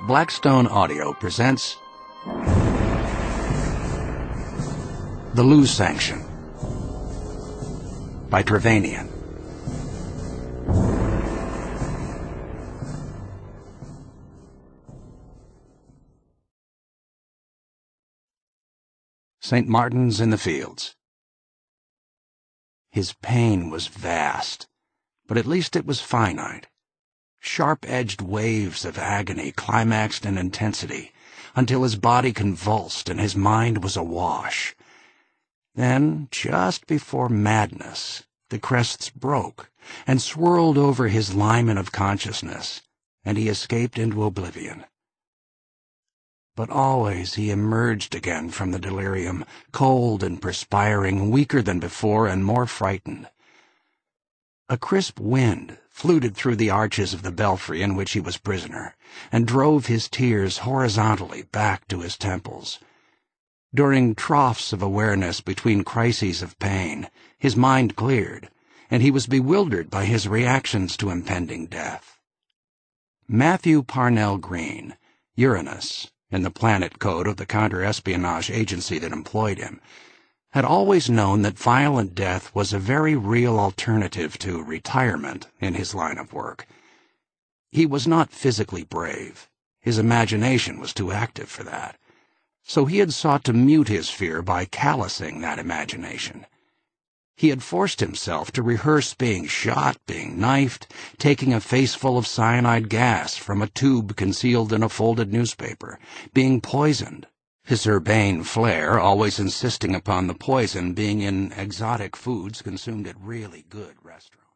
Blackstone Audio presents The Lose Sanction by Trevanian. St. Martin's in the Fields. His pain was vast, but at least it was finite. Sharp-edged waves of agony climaxed in intensity until his body convulsed and his mind was awash. Then, just before madness, the crests broke and swirled over his limen of consciousness, and he escaped into oblivion. But always he emerged again from the delirium, cold and perspiring, weaker than before and more frightened. A crisp wind fluted through the arches of the belfry in which he was prisoner, and drove his tears horizontally back to his temples. During troughs of awareness between crises of pain, his mind cleared, and he was bewildered by his reactions to impending death. Matthew Parnell Green, Uranus, in the planet code of the counter-espionage agency that employed him, had always known that violent death was a very real alternative to retirement in his line of work. He was not physically brave. His imagination was too active for that. So he had sought to mute his fear by callousing that imagination. He had forced himself to rehearse being shot, being knifed, taking a faceful of cyanide gas from a tube concealed in a folded newspaper, being poisoned, his urbane flair always insisting upon the poison being in exotic foods consumed at really good restaurants.